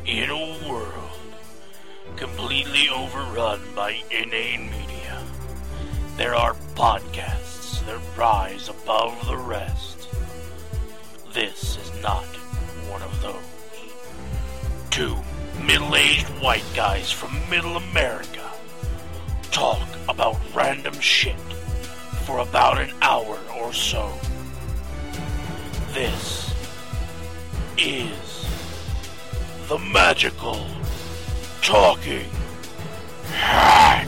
In a world completely overrun by inane media, there are podcasts that rise above the rest. This is not one of those. Two middle-aged white guys from middle America talk about random shit for about an hour or so. This is the Magical Talking Hat.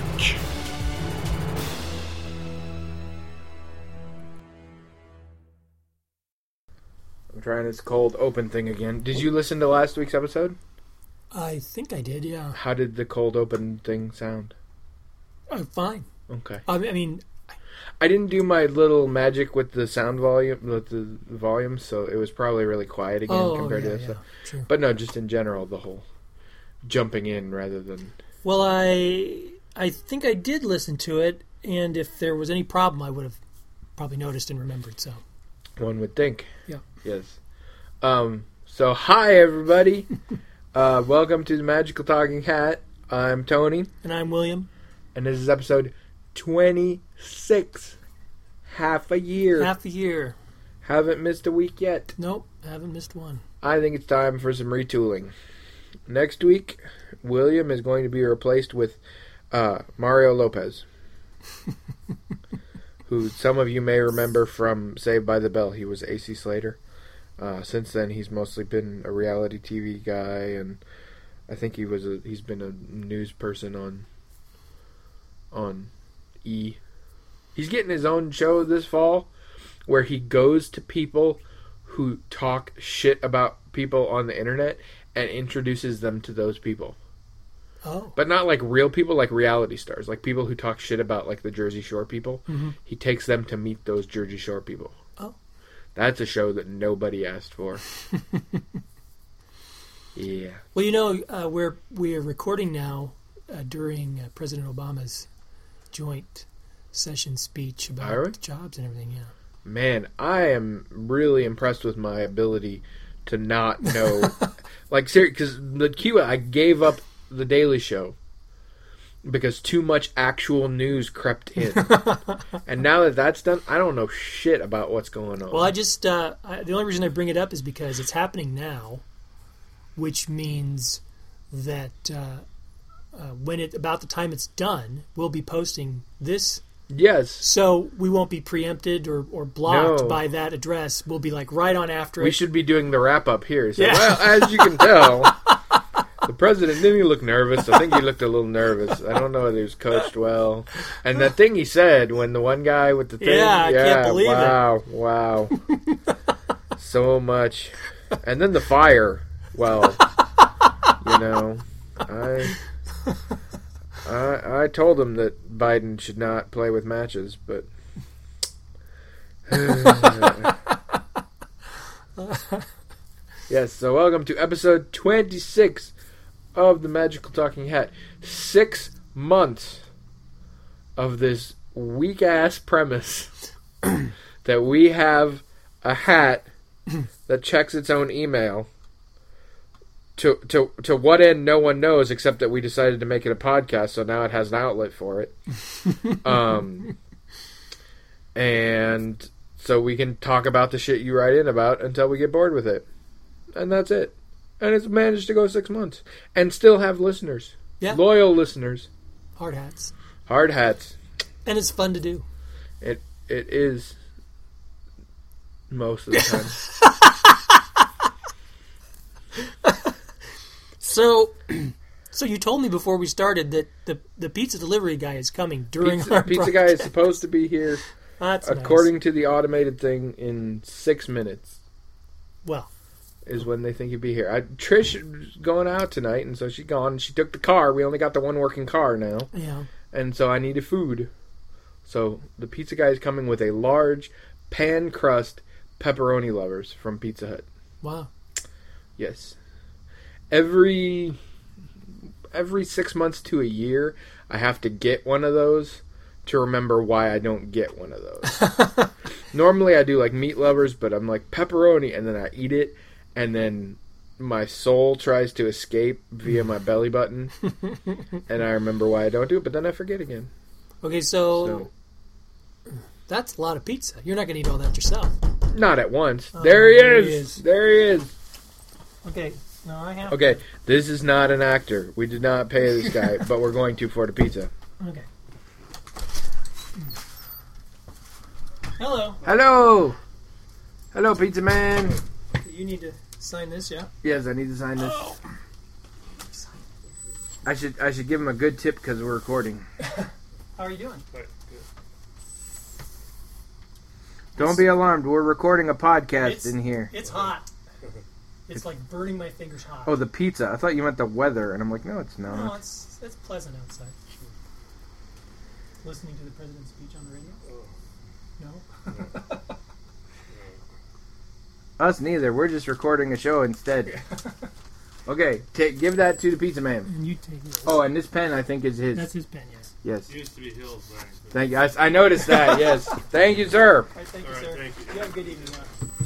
I'm trying this cold open thing again. Did you listen to last week's episode? I think I did, yeah. How did the cold open thing sound? Fine. Okay. I mean, I didn't do my little magic with the sound volume, with the volume, so it was probably really quiet again compared to this stuff. Sure. But no, just in general, the whole jumping in rather than... Well, I think I did listen to it, and if there was any problem, I would have probably noticed and remembered, so... One would think. Yeah. Yes. So, hi, everybody. Welcome to the Magical Talking Hat. I'm Tony. And I'm William. And this is episode 26. Half a year. Half a year. Haven't missed a week yet. Nope, haven't missed one. I think it's time for some retooling. Next week, William is going to be replaced with Mario Lopez. Who some of you may remember from Saved by the Bell. He was AC Slater. Since then, he's mostly been a reality TV guy, and I think he's been a news person on E! He's getting his own show this fall where he goes to people who talk shit about people on the internet and introduces them to those people. Oh. But not like real people, like reality stars. Like people who talk shit about like the Jersey Shore people. Mm-hmm. He takes them to meet those Jersey Shore people. Oh. That's a show that nobody asked for. Yeah. Well, you know, we are recording now during President Obama's joint session speech about jobs and everything, yeah. Man, I am really impressed with my ability to not know. Like, seriously, because the cue, I gave up The Daily Show because too much actual news crept in. And now that that's done, I don't know shit about what's going on. Well, I just, the only reason I bring it up is because it's happening now, which means that about the time it's done, we'll be posting this. Yes. So we won't be preempted or blocked by that address. We'll be like right on after it. We should be doing the wrap up here. So, well, as you can tell, the president didn't look nervous. I think he looked a little nervous. I don't know whether he was coached well. And that thing he said when the one guy with the thing. Yeah, I can't believe it. Wow. So much. And then the fire. Well, you know, I told him that Biden should not play with matches, but yes, so welcome to episode 26 of the Magical Talking Hat. 6 months of this weak-ass premise that we have a hat that checks its own email. To what end, no one knows, except that we decided to make it a podcast, so now it has an outlet for it. And so we can talk about the shit you write in about until we get bored with it. And that's it. And it's managed to go 6 months. And still have listeners. Yeah. Loyal listeners. Hard hats. Hard hats. And it's fun to do. It is most of the time. So you told me before we started that the pizza delivery guy is coming during our pizza guy is supposed to be here, That's according nice. to the automated thing, in 6 minutes. Well, is when they think he'd be here. Trish is going out tonight, and so she's gone. She took the car. We only got the one working car now. Yeah. And so I needed food. So the pizza guy is coming with a large pan crust pepperoni lovers from Pizza Hut. Wow. Yes. Every 6 months to a year, I have to get one of those to remember why I don't get one of those. Normally I do like meat lovers, but I'm like pepperoni, and then I eat it, and then my soul tries to escape via my belly button, and I remember why I don't do it, but then I forget again. Okay, so that's a lot of pizza. You're not going to eat all that yourself. Not at once. There he is. There he is. Okay, no, I have. Okay, this is not an actor. We did not pay this guy, but we're going to for the pizza. Okay. Hello. Hello. Hello, pizza man. You need to sign this, yeah? Yes, I need to sign this. Oh. I should give him a good tip because we're recording. How are you doing? Good. Don't be alarmed. We're recording a podcast in here. It's hot. It's like burning my fingers hot. Oh, the pizza. I thought you meant the weather, and I'm like, no, it's not. No, it's pleasant outside. Listening to the president's speech on the radio? No? Us neither. We're just recording a show instead. Okay, give that to the pizza man. And you take it. Oh, and this pen I think is his. That's his pen, yes. Yes. It used to be Hill's thing. Thank you. I noticed that. Yes. Thank you, sir. All right, thank you, All right, sir. thank you. You have a good evening.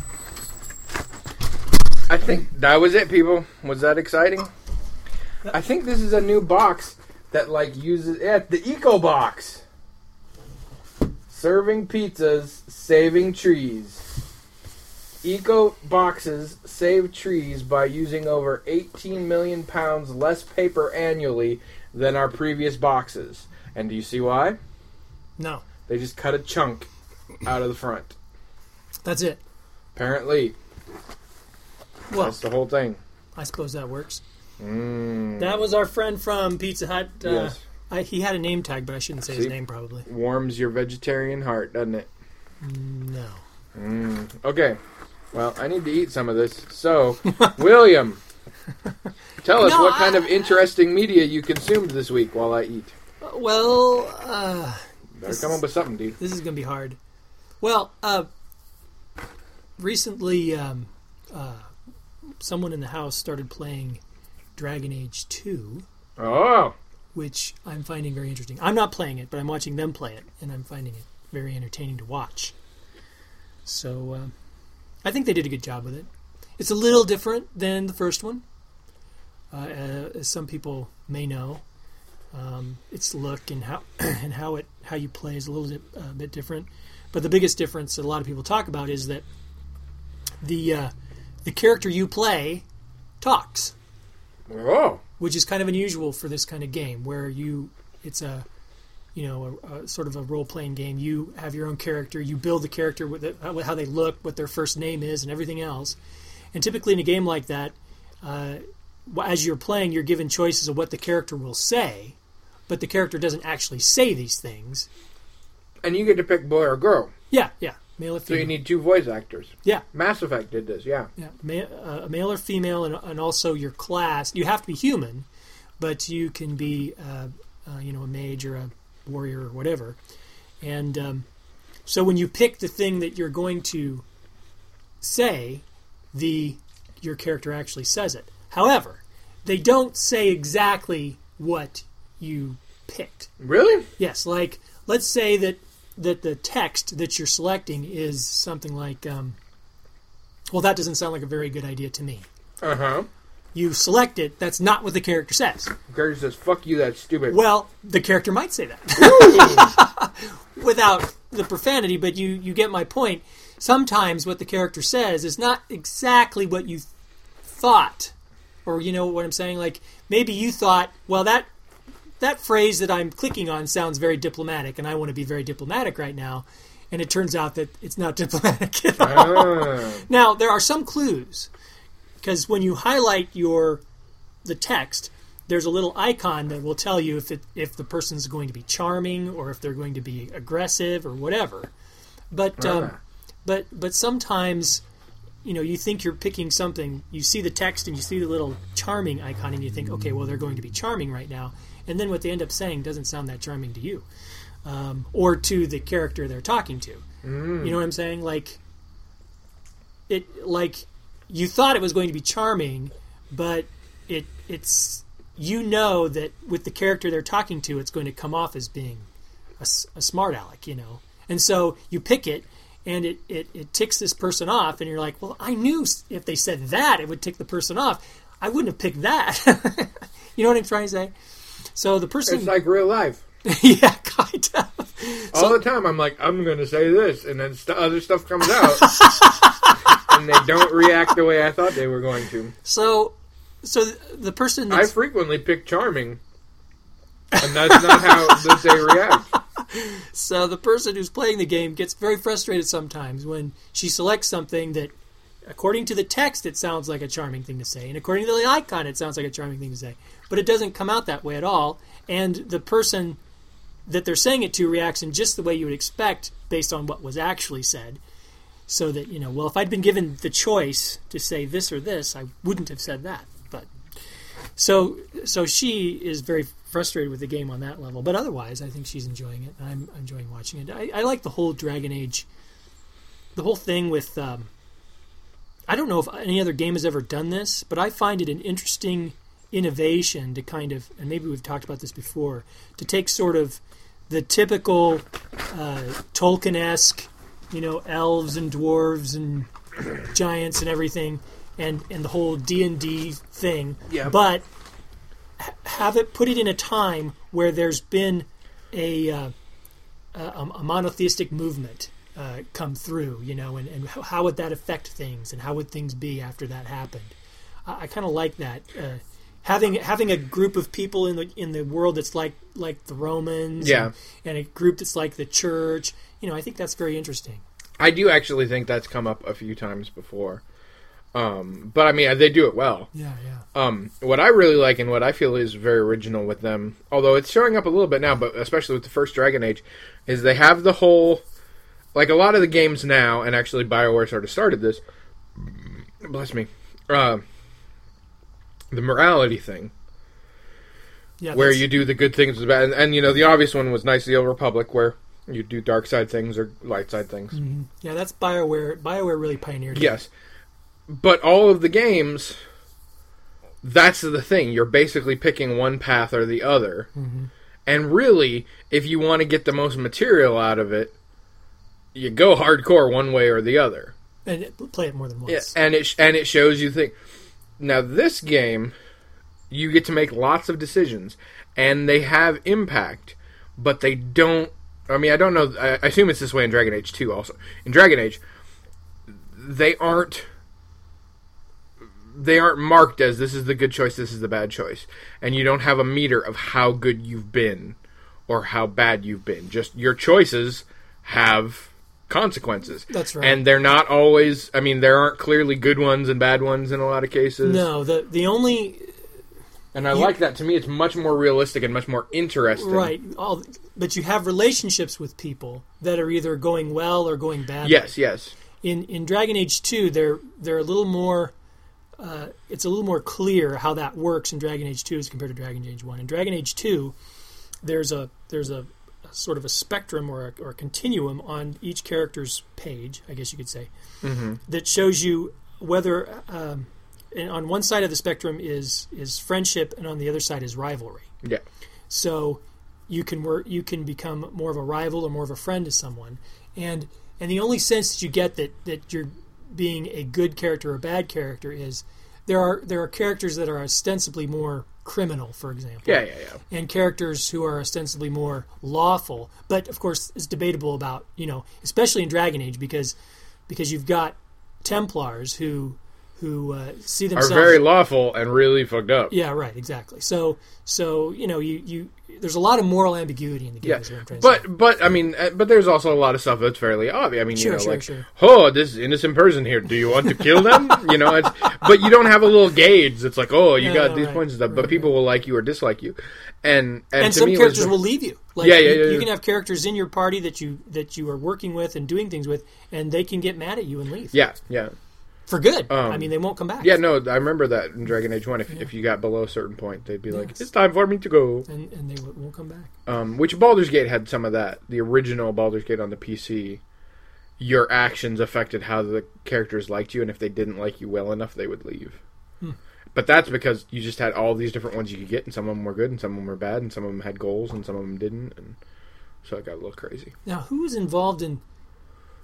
I think that was it, people. Was that exciting? I think this is a new box that uses the Eco Box. Serving pizzas, saving trees. Eco boxes save trees by using over 18 million pounds less paper annually than our previous boxes. And do you see why? No. They just cut a chunk out of the front. That's it. Apparently. Well, That's the whole thing. I suppose that works. Mm. That was our friend from Pizza Hut. Yes. He had a name tag, but I shouldn't say his name probably. Warms your vegetarian heart, doesn't it? No. Okay. Well, I need to eat some of this. So, William, tell us what kind of interesting media you consumed this week while I eat. Better come up with something, dude. This is going to be hard. Well, recently, someone in the house started playing Dragon Age 2. Oh. Which I'm finding very interesting. I'm not playing it, but I'm watching them play it, and I'm finding it very entertaining to watch. So, I think they did a good job with it. It's a little different than the first one, as some people may know. Its look and how how you play is a little bit different. But the biggest difference that a lot of people talk about is that the character you play talks. Oh. Which is kind of unusual for this kind of game, where it's a sort of a role-playing game. You have your own character, you build the character with how they look, what their first name is, and everything else. And typically in a game like that, as you're playing, you're given choices of what the character will say, but the character doesn't actually say these things. And you get to pick boy or girl. Yeah, male or female. So you need two voice actors. Yeah. Mass Effect did this, yeah. Yeah, a male or female, and also your class. You have to be human, but you can be, a mage or a warrior or whatever. And so when you pick the thing that you're going to say, your character actually says it. However, they don't say exactly what you picked. Really? Yes, like let's say that the text that you're selecting is something like, well, that doesn't sound like a very good idea to me. Uh-huh. You select it, that's not what the character says. The character says, fuck you, that's stupid. Well, the character might say that. Without the profanity, but you get my point. Sometimes what the character says is not exactly what you thought. Or you know what I'm saying? Like, maybe you thought, well, that phrase that I'm clicking on sounds very diplomatic, and I want to be very diplomatic right now, and it turns out that it's not diplomatic at all. Now, there are some clues, because when you highlight the text, there's a little icon that will tell you if the person's going to be charming or if they're going to be aggressive or whatever. But sometimes, you think you're picking something, you see the text and you see the little charming icon and you think, okay, well, they're going to be charming right now. And then what they end up saying doesn't sound that charming to you, or to the character they're talking to. You know what I'm saying? Like you thought it was going to be charming, but it's that with the character they're talking to, it's going to come off as being a smart aleck, And so you pick it, and it ticks this person off, and you're like, well, I knew if they said that, it would tick the person off. I wouldn't have picked that. You know what I'm trying to say? So the person... It's like real life. Yeah, kind of. All the time, I'm like, I'm going to say this, and then other stuff comes out, and they don't react the way I thought they were going to. So the person I frequently pick charming, and that's not how that they react. So the person who's playing the game gets very frustrated sometimes when she selects something that, according to the text, it sounds like a charming thing to say, and according to the icon, it sounds like a charming thing to say. But it doesn't come out that way at all, and the person that they're saying it to reacts in just the way you would expect based on what was actually said. So that, well, if I'd been given the choice to say this or this, I wouldn't have said that. But so she is very frustrated with the game on that level. But otherwise, I think she's enjoying it. I'm enjoying watching it. I like the whole Dragon Age, the whole thing with... I don't know if any other game has ever done this, but I find it an interesting innovation to kind of, and maybe we've talked about this before, to take sort of the typical Tolkien-esque, elves and dwarves and giants and everything, and the whole D&D thing, but put it in a time where there's been a monotheistic movement come through, and how would that affect things, and how would things be after that happened? I kind of like that. Having a group of people in the world that's like the Romans, and a group that's like the church. I think that's very interesting. I do actually think that's come up a few times before, but I mean they do it well. Yeah. What I really like and what I feel is very original with them, although it's showing up a little bit now, but especially with the first Dragon Age, is they have the whole, like a lot of the games now, and actually BioWare sort of started this. Bless me. The morality thing, where you do the good things with the bad, and the obvious one was Knights of the Old Republic, where you do dark side things or light side things. Mm-hmm. Yeah, that's BioWare. BioWare really pioneered it. Yes, but all of the games, that's the thing. You're basically picking one path or the other, and really, if you want to get the most material out of it, you go hardcore one way or the other, and play it more than once. Yeah, and it shows you things. Now, this game, you get to make lots of decisions, and they have impact, but they don't... I mean, I don't know... I assume it's this way in Dragon Age 2 also. In Dragon Age, they aren't marked as this is the good choice, this is the bad choice. And you don't have a meter of how good you've been or how bad you've been. Just your choices have... consequences. That's right. And they're not always... I mean, there aren't clearly good ones and bad ones in a lot of cases. No, the only... And I like that. To me, it's much more realistic and much more interesting. Right. But you have relationships with people that are either going well or going badly. Yes. In Dragon Age 2, they're a little more... it's a little more clear how that works in Dragon Age 2 as compared to Dragon Age 1. In Dragon Age 2, there's a sort of a spectrum or a continuum on each character's page, I guess you could say, that shows you whether on one side of the spectrum is friendship and on the other side is rivalry. Yeah. So you can become more of a rival or more of a friend to someone, and the only sense that you get that you're being a good character or a bad character is there are characters that are ostensibly more criminal, for example. Yeah. And characters who are ostensibly more lawful. But, of course, it's debatable about, especially in Dragon Age, because you've got Templars who see themselves... are very lawful and really fucked up. Yeah, right, exactly. So you there's a lot of moral ambiguity in the game. Yeah. But I mean, but there's also a lot of stuff that's fairly obvious. I mean, sure. Oh, this innocent person here. Do you want to kill them? But you don't have a little gauge. It's like, oh, you got these points and stuff. But people will like you or dislike you, and some characters will leave you. Like, yeah. You can have characters in your party that you are working with and doing things with, and they can get mad at you and leave. Yeah. For good. I mean, they won't come back. Yeah, no, I remember that in Dragon Age 1. If you got below a certain point, they'd be like, it's time for me to go. And they won't come back. Which Baldur's Gate had some of that. The original Baldur's Gate on the PC, your actions affected how the characters liked you, and if they didn't like you well enough, they would leave. But that's because you just had all these different ones you could get, and some of them were good, and some of them were bad, and some of them had goals, and some of them didn't, and so it got a little crazy. Now, who was involved in...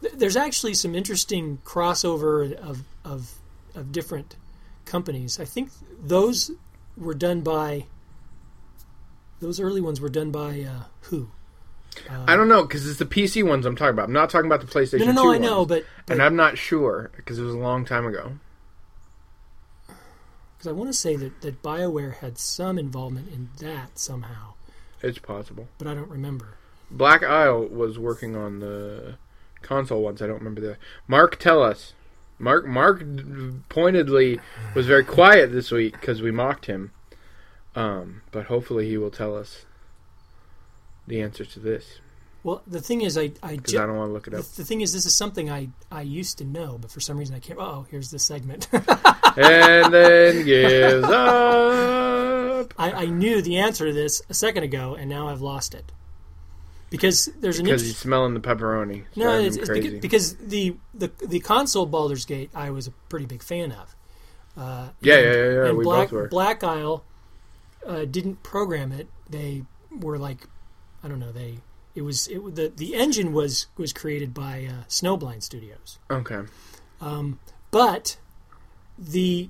There's actually some interesting crossover of different companies. I think those were done by... Those early ones were done by who? I don't know, because it's the PC ones I'm talking about. I'm not talking about the PlayStation 2 No, I ones. know, but... And I'm not sure, because it was a long time ago. Because I want to say that BioWare had some involvement in that somehow. It's possible. But I don't remember. Black Isle was working on the console ones. I don't remember the... Mark, tell us. Mark pointedly was very quiet this week because we mocked him. But hopefully he will tell us the answer to this. Well, the thing is, I don't want to look it up. The thing is, this is something I used to know, but for some reason I can't. Oh, here's this segment. And then gives up. I knew the answer to this a second ago, and now I've lost it. Because there's an... Because he's smelling the pepperoni. It's no, it's crazy. because the console Baldur's Gate I was a pretty big fan of. Yeah. And We both were. Black Isle didn't program it. They were like, I don't know. The engine was created by Snowblind Studios. Okay. But the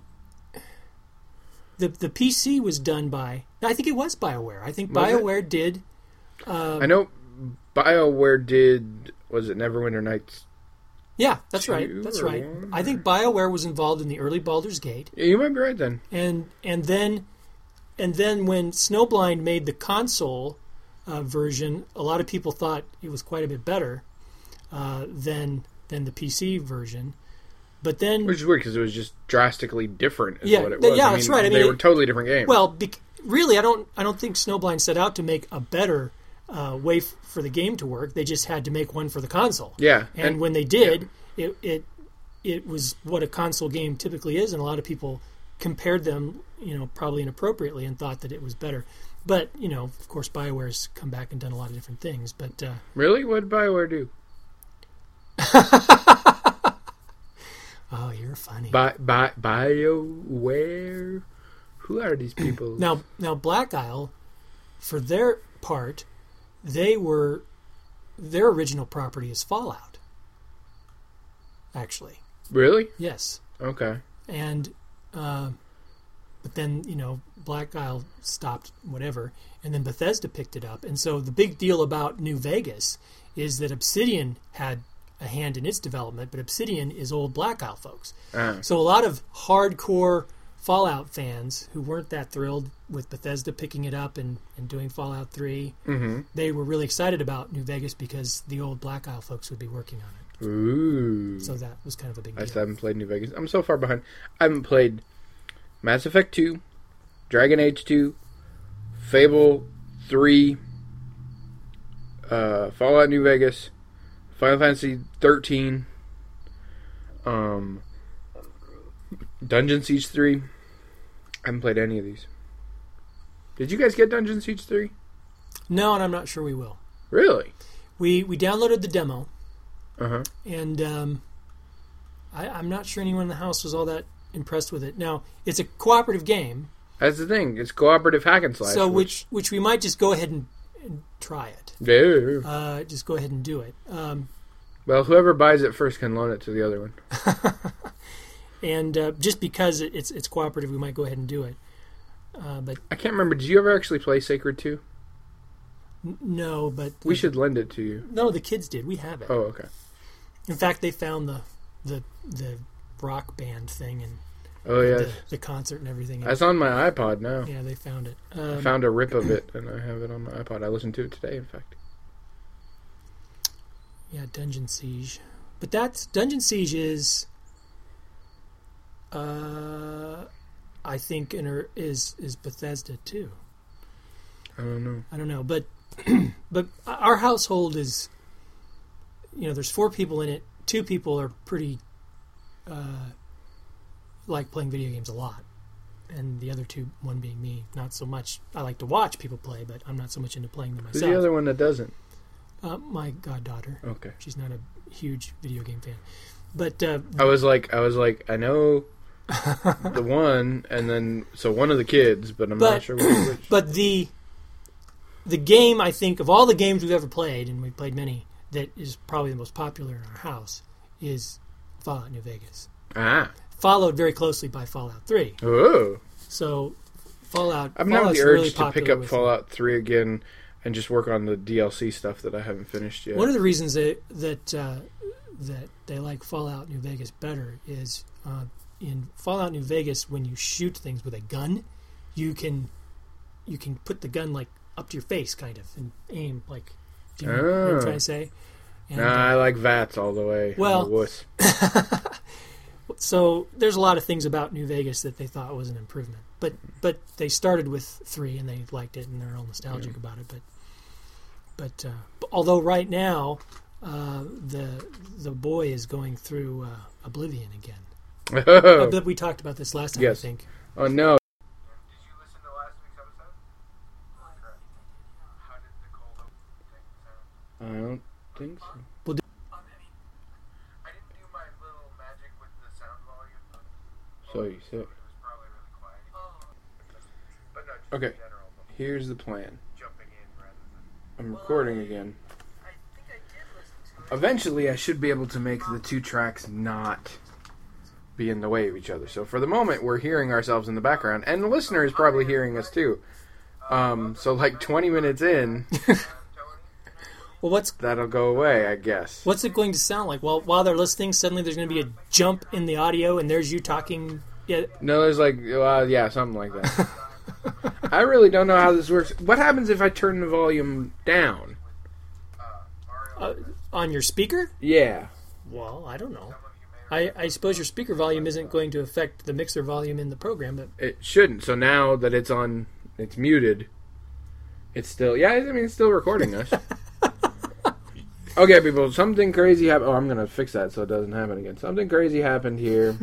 PC was done by... I think it was BioWare. I think BioWare did... I know BioWare did... Was it Neverwinter Nights? Yeah, that's right. One? I think BioWare was involved in the early Baldur's Gate. Yeah, you might be right then. And then when Snowblind made the console version, a lot of people thought it was quite a bit better than the PC version. But then, which is weird because it was just drastically different. What it was. Yeah, that's right. They were totally different games. Well, really, I don't think Snowblind set out to make a better way for the game to work. They just had to make one for the console. Yeah, and when they did, it was what a console game typically is, and a lot of people compared them, probably inappropriately, and thought that it was better. But of course, BioWare's come back and done a lot of different things. But really, what did BioWare do? Oh, you're funny. BioWare? Who are these people? Now, Black Isle, for their part, their original property is Fallout. Actually. Really? Yes. Okay. And, but then, Black Isle stopped, whatever, and then Bethesda picked it up. And so the big deal about New Vegas is that Obsidian had a hand in its development, but Obsidian is old Black Isle folks. So a lot of hardcore Fallout fans who weren't that thrilled with Bethesda picking it up and doing Fallout 3, they were really excited about New Vegas because the old Black Isle folks would be working on it. Ooh. So that was kind of a big deal. I still haven't played New Vegas. I'm so far behind. I haven't played Mass Effect 2, Dragon Age 2, Fable 3, Fallout New Vegas, Final Fantasy 13, Dungeon Siege 3. I haven't played any of these. Did you guys get Dungeon Siege 3? No, and I'm not sure we will. Really? We downloaded the demo. Uh-huh. And I'm not sure anyone in the house was all that impressed with it. Now, it's a cooperative game. That's the thing. It's cooperative hack and slash. So which we might just go ahead and try it. Yeah. Just go ahead and do it. Well, whoever buys it first can loan it to the other one. And just because it's cooperative, we might go ahead and do it. But I can't remember. Did you ever actually play Sacred 2? No, but... We should lend it to you. No, the kids did. We have it. Oh, okay. In fact, they found the rock band thing and the concert and everything. That's on my iPod now. Yeah, they found it. I found a rip of it, and I have it on my iPod. I listened to it today, in fact. Yeah, Dungeon Siege. But Dungeon Siege is... I think is Bethesda too. I don't know, but our household is, there's 4 people in it. 2 people are pretty like playing video games a lot, and the other 2, one being me, not so much. I like to watch people play, but I'm not so much into playing them myself. Who's the other one that doesn't? My goddaughter. Okay, she's not a huge video game fan, but I was like, I know. The one, and then so one of the kids, but I'm not sure which. But the game, I think, of all the games we've ever played, and we've played many, that is probably the most popular in our house is Fallout New Vegas. Ah. Followed very closely by Fallout 3. Oh. So Fallout. I'm now the really urge to pick up Fallout 3 again and just work on the DLC stuff that I haven't finished yet. One of the reasons that they like Fallout New Vegas better is in Fallout New Vegas, when you shoot things with a gun, you can put the gun like up to your face, kind of, and aim like. Do you know what I'm trying to say? And, I like VATS all the way. Well, I'm a wuss. So there's a lot of things about New Vegas that they thought was an improvement, but they started with 3 and they liked it and they're all nostalgic about it. But although right now the boy is going through Oblivion again. But we talked about this last time, yes. I think. Oh no. Did you listen to last week's episode? How did the cold open thing sound? I don't think so. I didn't do my little magic with the sound volume. So you said. It was probably really quiet. But no, just Okay. in general, Here's the plan. jumping in rather than... I'm recording again. I think I did listen to it. Eventually, I should be able to make the 2 tracks not be in the way of each other. So for the moment, we're hearing ourselves in the background, and the listener is probably hearing us too. So like 20 minutes in, Well, that'll go away, I guess. what's it going to sound like? Well, while they're listening, suddenly there's going to be a jump in the audio, and there's you talking. Yeah. No, there's like, yeah, something like that. I really don't know how this works. What happens if I turn the volume down? On your speaker? Yeah. Well, I don't know. I suppose your speaker volume isn't going to affect the mixer volume in the program, but It shouldn't. So now that it's on, it's muted. It's still, yeah, I mean, it's still recording us. Okay, people, something crazy happened. Oh, I'm going to fix that so it doesn't happen again. Something crazy happened here.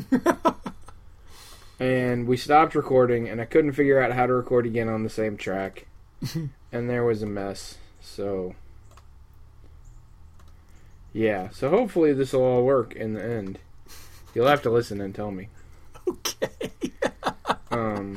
And we stopped recording, and I couldn't figure out how to record again on the same track. And there was a mess. So, yeah. So hopefully this will all work in the end. You'll have to listen and tell me. okay. I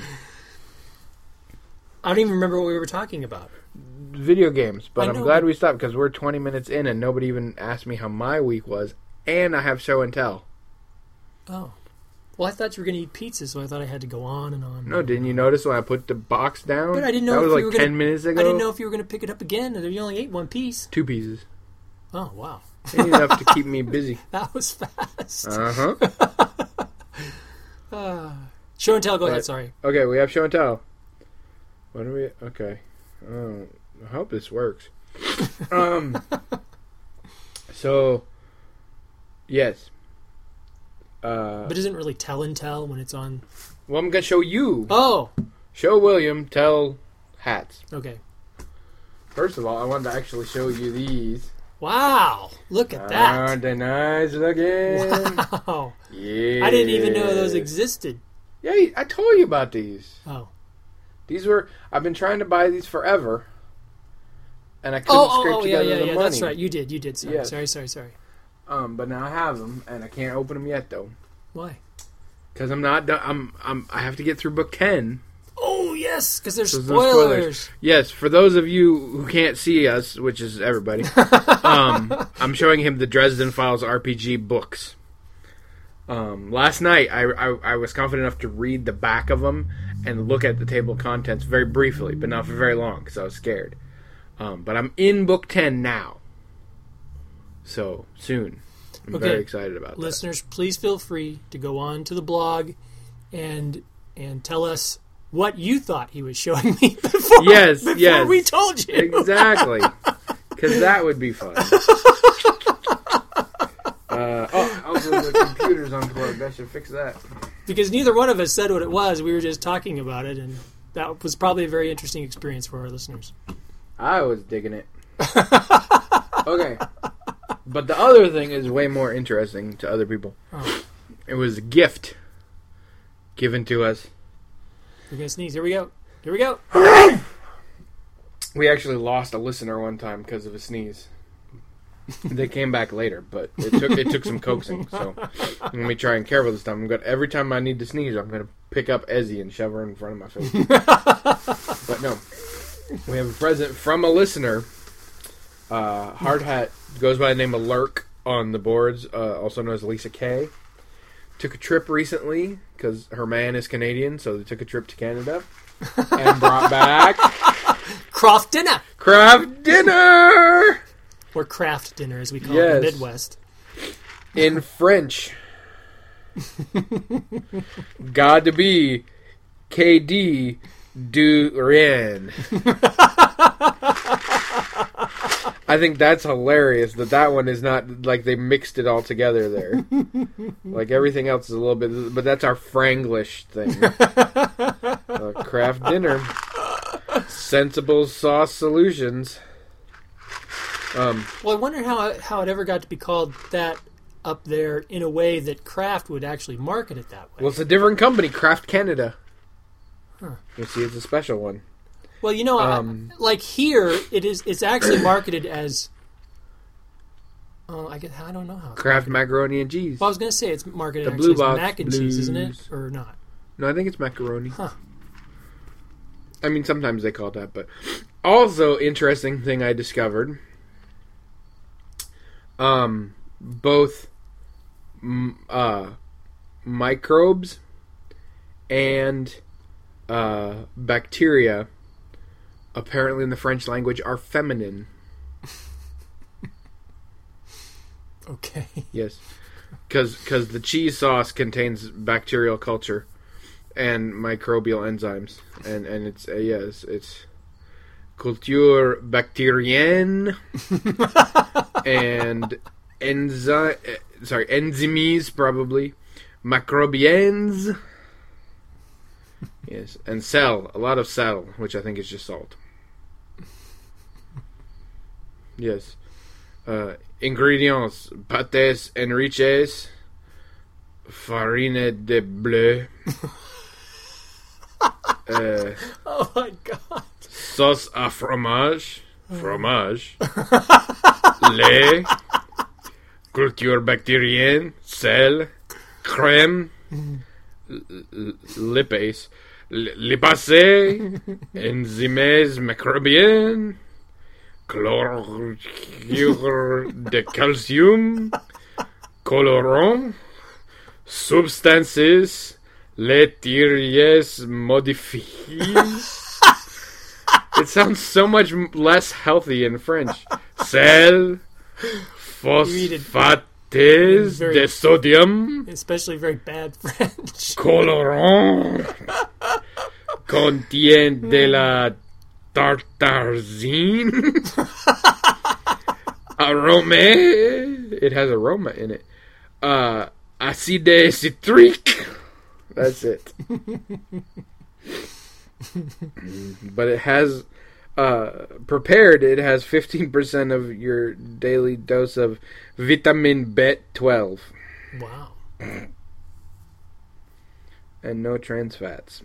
I don't even remember what we were talking about. Video games, but I I'm know, glad but- we stopped because we're 20 minutes in and nobody even asked me how my week was, and I have show and tell. Oh. Well, I thought you were going to eat pizza, so I thought I had to go on and on. No, didn't you notice when I put the box down? But I didn't know that if was you like were 10 gonna, minutes ago. I didn't know if you were going to pick it up again, and you only ate one piece. 2 pieces. Oh, wow. Ain't enough to keep me busy. That was fast. Show and tell, go Right. ahead, sorry. Okay, we have show and tell. What do we? Okay. Oh, I hope this works. So, yes. But isn't really tell and tell when it's on... Well, I'm gonna show you. Oh! Show William. Tell hats. Okay. First of all, I wanted to actually show you these. Wow! Look at that! Aren't they nice looking? Wow! Yeah. I didn't even know those existed. Yeah, I told you about these. Oh. These were... I've been trying to buy these forever. And I couldn't scrape together the money. That's right. You did. Sorry, Yes. sorry. But now I have them, and I can't open them yet, though. Why? Because I'm not done. I have to get through book 10. Oh, yes, because there's So there's spoilers. Yes, for those of you who can't see us, which is everybody, I'm showing him the Dresden Files RPG books. Last night, I was confident enough to read the back of them and look at the table of contents very briefly, but not for very long, because I was scared. But I'm in book 10 now. So, soon. I'm very excited about Listeners, please feel free to go on to the blog and tell us what you thought he was showing me before, before we told you. that. Exactly. Because that would be fun. Also the computer's unplugged. I should fix that. Because neither one of us said what it was. We were just talking about it, and that was probably a very interesting experience for our listeners. I was digging it. Okay. But the other thing is way more interesting to other people. Oh. It was a gift given to us. We're going to sneeze. Here we go. We actually lost a listener one time because of a sneeze. They came back later, but it took some coaxing. So I'm gonna be trying careful this time. Every time I need to sneeze, I'm gonna pick up Ezzy and shove her in front of my face. But no, we have a present from a listener Hard Hat goes by the name of Lurk on the boards, also known as Lisa Kay. Took a trip recently because her man is Canadian, so they took a trip to Canada and brought back Craft dinner. Craft Dinner! Or craft dinner, as we call it in the Midwest. In French. God to be KD du rien. I think that's hilarious that one is not like they mixed it all together there. Like everything else is a little bit, but that's our Franglish thing. Craft Dinner. Sensible sauce solutions. Well, I wonder how it ever got to be called that up there in a way that Kraft would actually market it that way. Well, it's a different company, Kraft Canada. Huh. You see, it's a special one. Well, like here, it's actually marketed as. Oh, I don't know how. Kraft macaroni and cheese. Well, I was going to say it's marketed The actually Blue as Box mac and Blues. cheese, isn't it, or not? No, I think it's macaroni. Huh. I mean, sometimes they call it that, but also interesting thing I discovered. Both microbes and bacteria, apparently in the French language, are feminine. Okay. Yes, because the cheese sauce contains bacterial culture and microbial enzymes, and it's it's culture bacterienne and enzymes probably macrobiennes. Yes, and a lot of sal, which I think is just salt. Yes. Ingredients: pâtes enriches, farine de bleu, Oh my god. sauce à fromage, lait, culture bactérienne, sel, crème, lipase, enzymes microbiennes, chlorure de calcium, colorant, substances laitières modifiées. It sounds so much less healthy in French. Sel, phosphates de sodium, Especially very bad French. colorant, contient de la tartarzine, aromé, it has aroma in it, acide citrique, that's it. But it has prepared, it has 15% of your daily dose of vitamin B12 Wow. and no trans fats.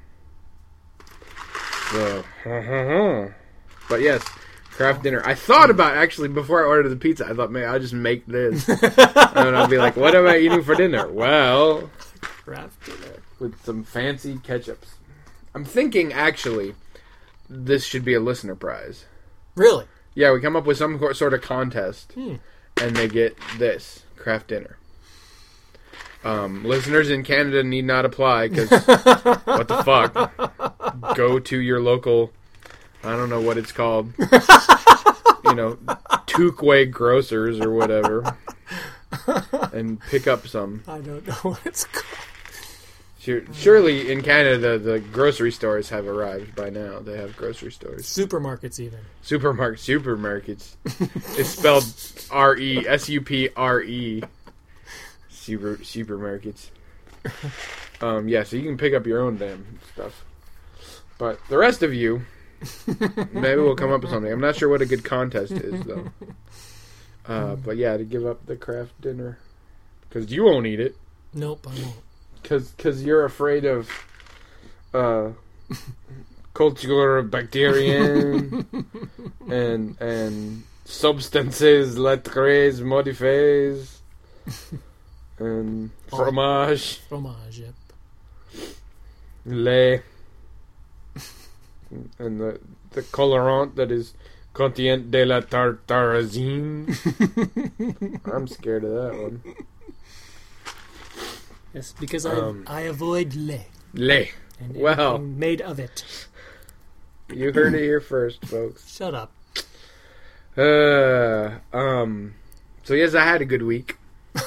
So, but yes, Kraft Dinner. I thought about, actually, before I ordered the pizza, I thought, man, I'll just make this. And I'll be like, what am I eating for dinner? Well, Kraft dinner. with some fancy ketchups. I'm thinking, actually, this should be a listener prize. Really? Yeah, we come up with some sort of contest, and they get this, Kraft Dinner. Listeners in Canada need not apply, because what the fuck? Go to your local, I don't know what it's called, Tukway Grocers or whatever, and pick up some. I don't know what it's called. Surely in Canada, the grocery stores have arrived by now. They have grocery stores. Supermarkets, even. Supermarkets. It's spelled R-E-S-U-P-R-E. Supermarkets. Yeah, so you can pick up your own damn stuff. But the rest of you, maybe we'll come up with something. I'm not sure what a good contest is, though. But yeah, to give up the Kraft Dinner. Because you won't eat it. Nope, I won't. Because you're afraid of culture bacterienne and substances laitières modifiées and fromage, Fromage, yep. lait, and the colorant that is Continent de la Tartarazine. I'm scared of that one. Yes, because I avoid lait. Lait. And Well, everything made of it. you heard it here first, folks. Shut up. So yes, I had a good week.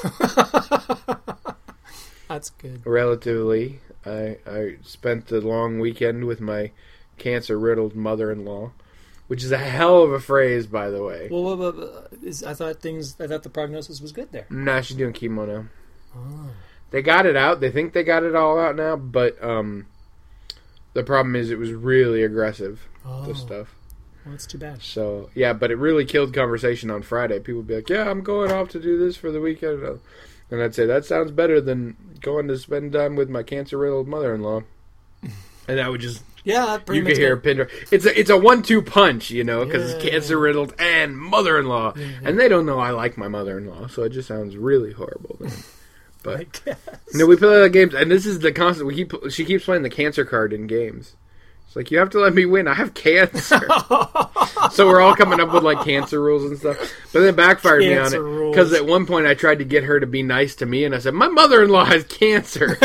That's good. Relatively. I spent the long weekend with my cancer-riddled mother-in-law, which is a hell of a phrase, by the way. Well, I thought the prognosis was good there. Nah, she's doing chemo now. Oh. They got it out. They think they got it all out now, but the problem is it was really aggressive, the stuff. Well, that's too bad. So, yeah, but it really killed conversation on Friday. People would be like, yeah, I'm going off to do this for the weekend. And I'd say, that sounds better than going to spend time with my cancer-riddled mother-in-law. And that would just... Yeah, pretty you much could hear a pin drop. It's a 1-2 punch, you know, because it's cancer-riddled and mother-in-law. Yeah. And they don't know I like my mother-in-law, so it just sounds really horrible then. But, I guess. No, we play a lot of games, and this is the constant... She keeps playing the cancer card in games. It's like, you have to let me win. I have cancer. So we're all coming up with, like, cancer rules and stuff. But then it backfired me on it. Because at one point I tried to get her to be nice to me, and I said, my mother-in-law has cancer.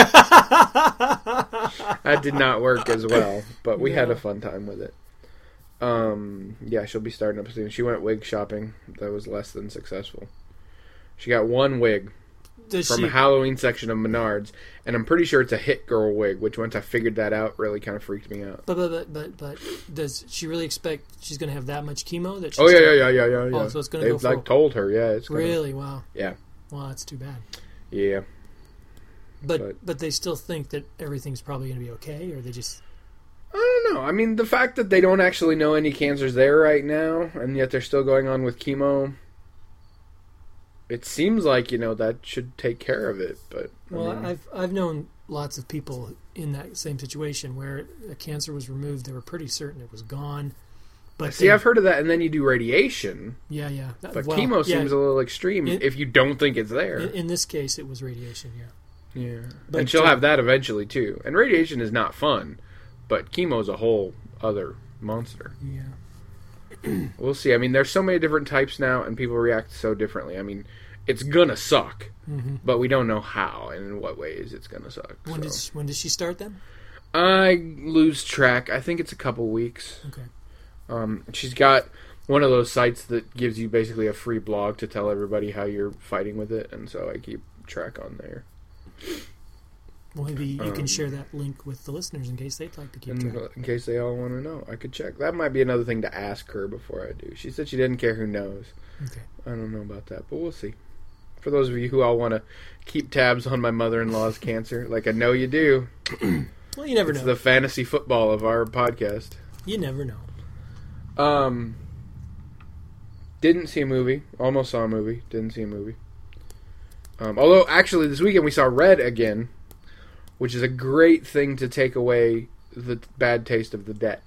That did not work as well. But we had a fun time with it. Yeah, she'll be starting up soon. She went wig shopping. That was less than successful. She got one wig. From a Halloween section of Menards, and I'm pretty sure it's a Hit Girl wig, which once I figured that out, really kind of freaked me out. But does she really expect she's going to have that much chemo? That yeah. Oh, so it's going to go They've told her, yeah. It's gonna, really? Wow. Yeah. Wow, that's too bad. Yeah. But they still think that everything's probably going to be okay, or they just... I don't know. I mean, the fact that they don't actually know any cancer's there right now, and yet they're still going on with chemo... It seems like, that should take care of it, but... I've known lots of people in that same situation where a cancer was removed. They were pretty certain it was gone. But See, I've heard of that, and then you do radiation. Yeah. But chemo seems a little extreme if you don't think it's there. In this case, it was radiation, yeah. Yeah. But and she'll have that eventually, too. And radiation is not fun, but chemo's a whole other monster. Yeah. We'll see. I mean, there's so many different types now, and people react so differently. I mean, it's gonna suck, but we don't know how and in what ways it's gonna suck. When does she start then? I lose track. I think it's a couple weeks. Okay. She's got one of those sites that gives you basically a free blog to tell everybody how you're fighting with it, and so I keep track on there. Well, maybe you can share that link with the listeners in case they'd like to keep track. In case they all want to know. I could check. That might be another thing to ask her before I do. She said she didn't care who knows. Okay. I don't know about that, but we'll see. For those of you who all want to keep tabs on my mother-in-law's cancer, like I know you do. Well, you never know. It's the fantasy football of our podcast. You never know. Didn't see a movie. Almost saw a movie. Didn't see a movie. Although, actually, this weekend we saw Red again, which is a great thing to take away the bad taste of The Debt.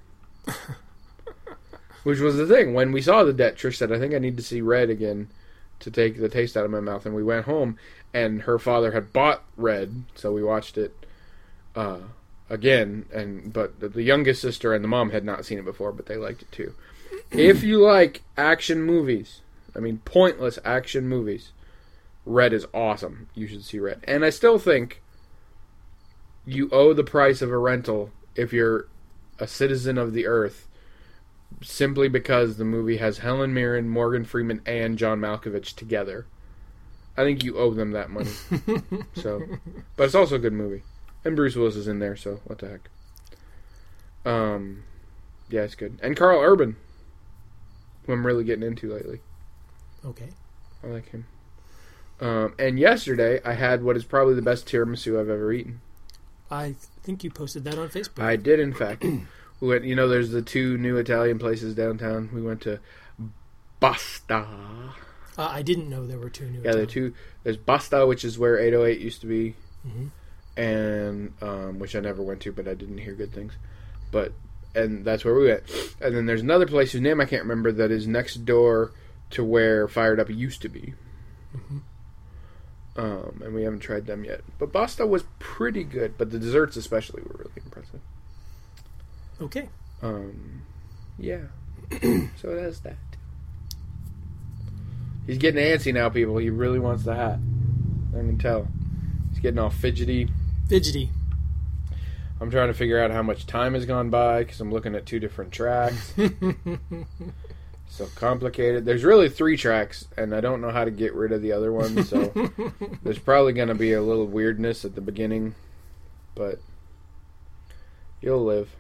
Which was the thing. When we saw The Debt, Trish said, I think I need to see Red again to take the taste out of my mouth. And we went home, and her father had bought Red, so we watched it again. But the youngest sister and the mom had not seen it before, but they liked it too. If you like action movies, I mean pointless action movies, Red is awesome. You should see Red. And I still think you owe the price of a rental if you're a citizen of the earth simply because the movie has Helen Mirren, Morgan Freeman, and John Malkovich together. I think you owe them that money. But it's also a good movie. And Bruce Willis is in there, so what the heck. Yeah, it's good. And Carl Urban, who I'm really getting into lately. Okay. I like him. And yesterday, I had what is probably the best tiramisu I've ever eaten. I think you posted that on Facebook. I did, in fact. We went, there's the two new Italian places downtown. We went to Basta. I didn't know there were two new. Yeah, there are two. There's Basta, which is where 808 used to be, and which I never went to, but I didn't hear good things. And that's where we went. And then there's another place whose name I can't remember that is next door to where Fired Up used to be. And we haven't tried them yet. But Basta was pretty good, but the desserts especially were really impressive. Okay. Yeah. So that's that. He's getting antsy now, people. He really wants the hat. I can tell. He's getting all fidgety. Fidgety. I'm trying to figure out how much time has gone by because I'm looking at 2 different tracks. So complicated. There's really 3 tracks, and I don't know how to get rid of the other one, so there's probably going to be a little weirdness at the beginning, but you'll live.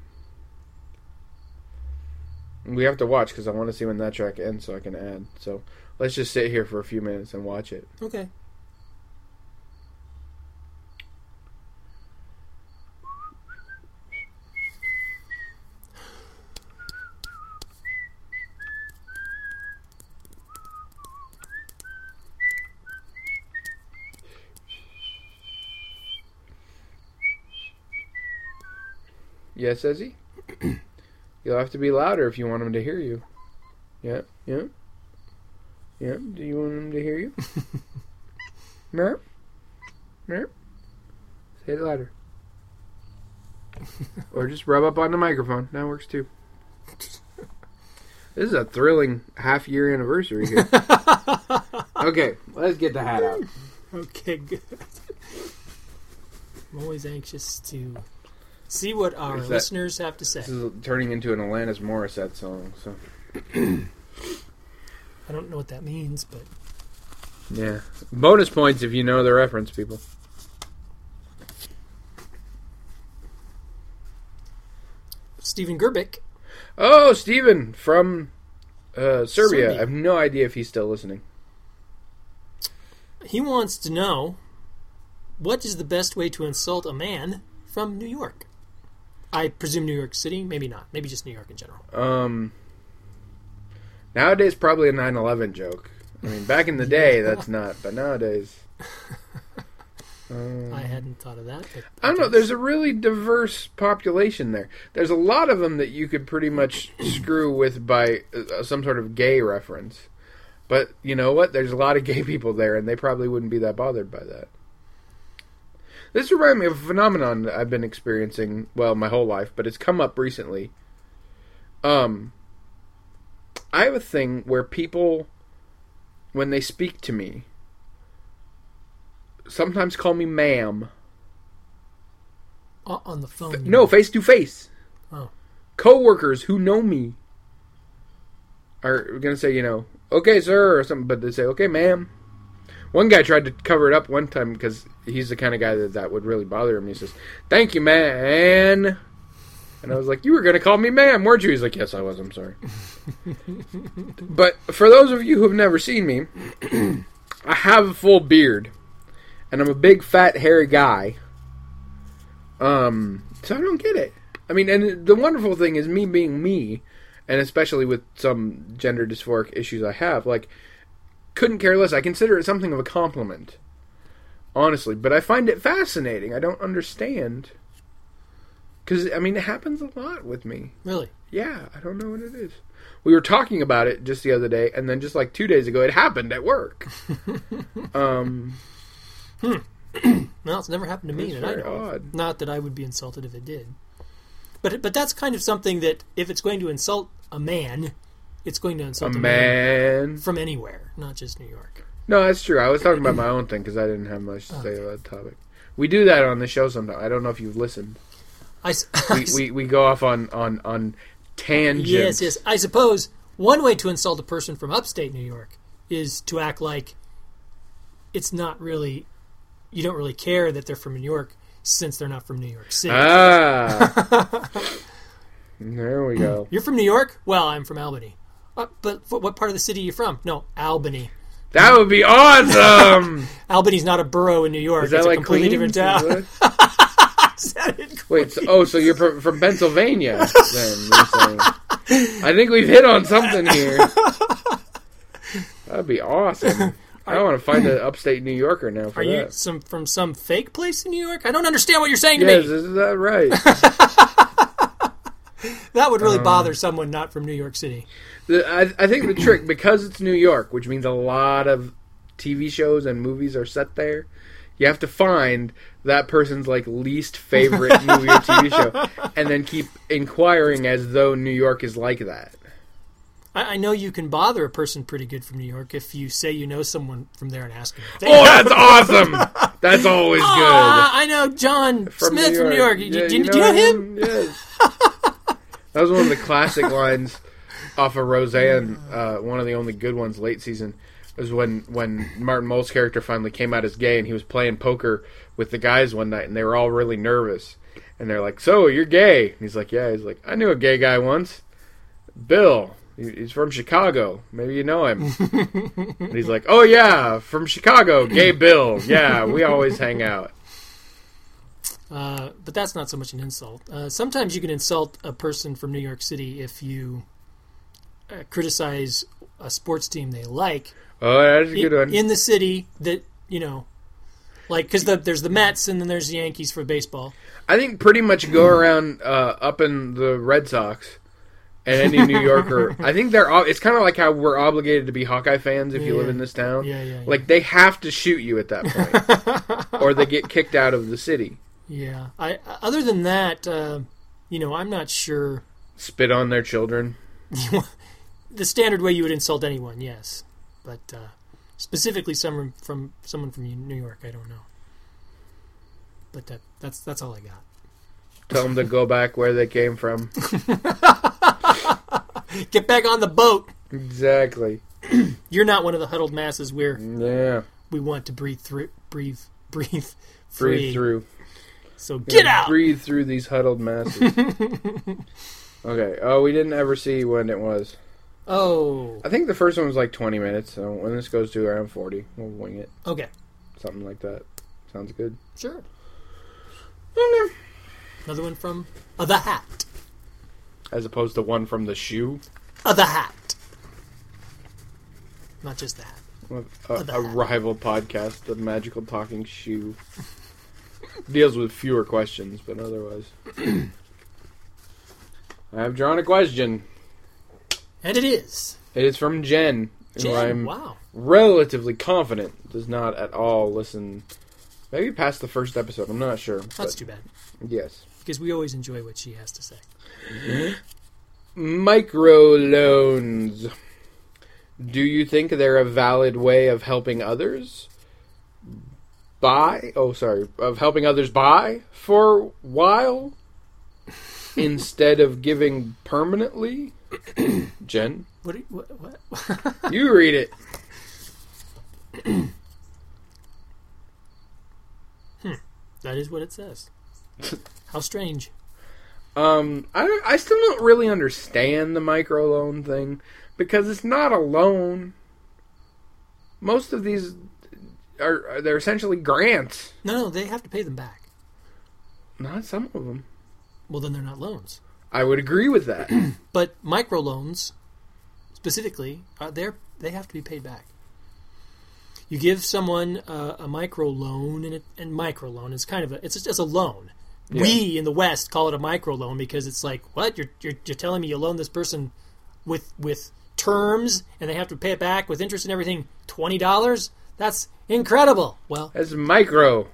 We have to watch because I want to see when that track ends so I can add. So let's just sit here for a few minutes and watch it. Okay. Yes, Ezzy? You'll have to be louder if you want him to hear you. Yeah, yeah. Yeah, do you want him to hear you? Merp? Merp? Say it louder. Or just rub up on the microphone. That works too. This is a thrilling half-year anniversary here. Okay, let's get the hat out. Okay, good. I'm always anxious to see what our listeners have to say. This is turning into an Alanis Morissette song, so... I don't know what that means, but... Yeah. Bonus points if you know the reference, people. Steven Gerbic. Oh, Steven from Serbia. Serbia. I have no idea if he's still listening. He wants to know, what is the best way to insult a man from New York? I presume New York City, maybe not. Maybe just New York in general. Nowadays, probably a 9/11 joke. I mean, back in the day, that's not. But nowadays... I hadn't thought of that. But I don't know. There's a really diverse population there. There's a lot of them that you could pretty much screw with by some sort of gay reference. But you know what? There's a lot of gay people there, and they probably wouldn't be that bothered by that. This reminds me of a phenomenon that I've been experiencing, well, my whole life, but it's come up recently. I have a thing where people, when they speak to me, sometimes call me ma'am. On the phone? No, face to face. Oh. Co-workers who know me are going to say, okay, sir, or something, but they say, okay, ma'am. One guy tried to cover it up one time because he's the kind of guy that would really bother him. He says, thank you, man. And I was like, you were going to call me ma'am, weren't you? He's like, yes, I was. I'm sorry. But for those of you who have never seen me, I have a full beard. And I'm a big, fat, hairy guy. So I don't get it. I mean, and the wonderful thing is me being me, and especially with some gender dysphoric issues I have, like, couldn't care less. I consider it something of a compliment. Honestly. But I find it fascinating. I don't understand. Because, I mean, it happens a lot with me. Really? Yeah, I don't know what it is. We were talking about it just the other day, and then just like 2 days ago, it happened at work. Well, it's never happened to me that I know of. Not that I would be insulted if it did. But that's kind of something that, if it's going to insult a man, it's going to insult a man from anywhere, not just New York. No, that's true. I was talking about my own thing because I didn't have much to say about the topic. We do that on the show sometimes. I don't know if you've listened. We go off on tangents. Yes. I suppose one way to insult a person from upstate New York is to act like it's not really... You don't really care that they're from New York since they're not from New York City. Ah. There we go. You're from New York? Well, I'm from Albany. But what part of the city are you from? No, Albany. That would be awesome! Albany's not a borough in New York. Is that it's like a completely Queens? different town. Wait, so you're from Pennsylvania, then, you're saying. I think we've hit on something here. That'd be awesome. I want to find an upstate New Yorker now for that. Are you from some fake place in New York? I don't understand what you're saying to me. Yes, is that right? That would really bother someone not from New York City. I think the trick, because it's New York, which means a lot of TV shows and movies are set there, you have to find that person's least favorite movie or TV show, and then keep inquiring as though New York is like that. I know you can bother a person pretty good from New York if you say you know someone from there and ask them. Oh, that's awesome! That's always good. I know John Smith from New York. Yeah, do you know him? Yes. That was one of the classic lines off of Roseanne. One of the only good ones late season was when Martin Mull's character finally came out as gay, and he was playing poker with the guys one night, and they were all really nervous. And they're like, "So, you're gay?" And he's like, "Yeah." He's like, "I knew a gay guy once. Bill. He's from Chicago. Maybe you know him." And he's like, "Oh, yeah, from Chicago. Gay Bill. Yeah, we always hang out." But that's not so much an insult. Sometimes you can insult a person from New York City if you criticize a sports team they like. Oh, that's a good one. In the city that, like, because there's the Mets and then there's the Yankees for baseball. I think pretty much go around up in the Red Sox and any New Yorker. I think it's kind of like how we're obligated to be Hawkeye fans if you live in this town. Yeah. Like, they have to shoot you at that point. Or they get kicked out of the city. Yeah. Other than that, I'm not sure. Spit on their children. The standard way you would insult anyone, yes. But specifically someone from New York, I don't know. But that's all I got. Tell them to go back where they came from. Get back on the boat. Exactly. You're not one of the huddled masses where we want to breathe free. Breathe through. So get out. Breathe through these huddled masses. Okay. Oh, we didn't ever see when it was. Oh. I think the first one was like 20 minutes. So when this goes to around 40, we'll wing it. Okay. Something like that. Sounds good. Sure. Okay. Another one from The Hat. As opposed to one from The Shoe? The Hat. Not just The Hat. A rival podcast, The Magical Talking Shoe. Deals with fewer questions, but otherwise. I have drawn a question. And it is. It is from Jen. Who I'm relatively confident does not at all listen. Maybe past the first episode. I'm not sure. That's too bad. Yes. Because we always enjoy what she has to say. Microloans. Do you think they're a valid way of helping others of helping others buy for a while instead of giving permanently? Jen? What? You read it. That is what it says. How strange. I still don't really understand the microloan thing because it's not a loan. Most of these they're essentially grants. No, they have to pay them back. Not some of them. Well, then they're not loans. I would agree with that. But microloans, specifically, they have to be paid back. You give someone a microloan, and microloan is kind of it's just a loan. Yeah. We in the West call it a microloan because it's like, what? You're telling me you loan this person with terms and they have to pay it back with interest and everything $20? That's incredible. Well, that's micro.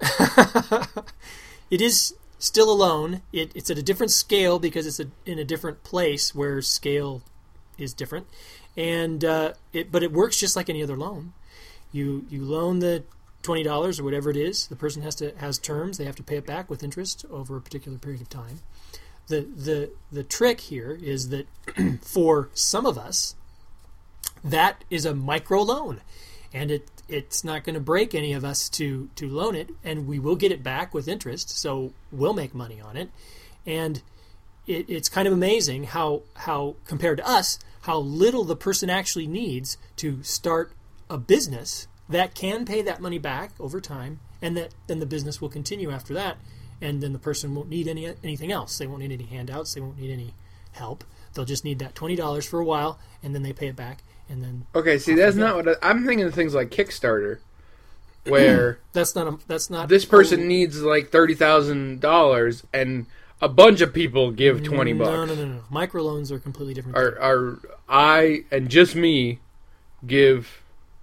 It is still a loan. It's at a different scale because it's in a different place where scale is different, and but it works just like any other loan. You loan the $20 or whatever it is. The person has terms. They have to pay it back with interest over a particular period of time. The trick here is that for some of us, that is a micro loan, and it's not going to break any of us to loan it, and we will get it back with interest, so we'll make money on it. And it's kind of amazing how compared to us, how little the person actually needs to start a business that can pay that money back over time, and that then the business will continue after that, and then the person won't need anything else. They won't need any handouts. They won't need any help. They'll just need that $20 for a while, and then they pay it back, and then okay. See, that's not what I'm thinking of. Things like Kickstarter, where that's not. This person needs like $30,000, and a bunch of people give $20. No. Microloans are completely different. Are I and just me give